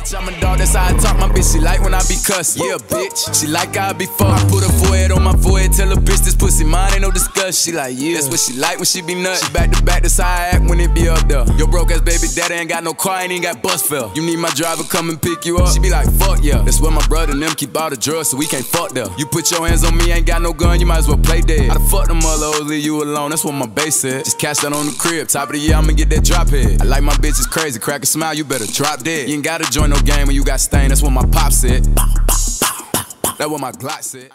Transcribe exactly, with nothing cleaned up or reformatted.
Bitch, I'm a dog, that's how I talk. My bitch, she like when I be cussed. Yeah, bitch, she like how I be fucked. I put her forehead on my forehead, tell her bitch this pussy mine, ain't no discuss. She like, yeah, that's what she like when she be nuts. She back to back, that's how I act when it be up there. Your broke ass baby daddy ain't got no car, ain't even got bus fare. You need my driver come and pick you up. She be like, fuck yeah. That's where my brother and them keep all the drugs, so we can't fuck there. You put your hands on me, ain't got no gun, you might as well play dead. I done fuck them other hoes, leave you alone, that's what my bass said. Just cash that on the crib, top of the year, I'ma get that drop head. I like my bitches crazy, crack a smile, you better drop dead. You ain't gotta join no game when you got stained, that's what my pop said. That's what my Glock said.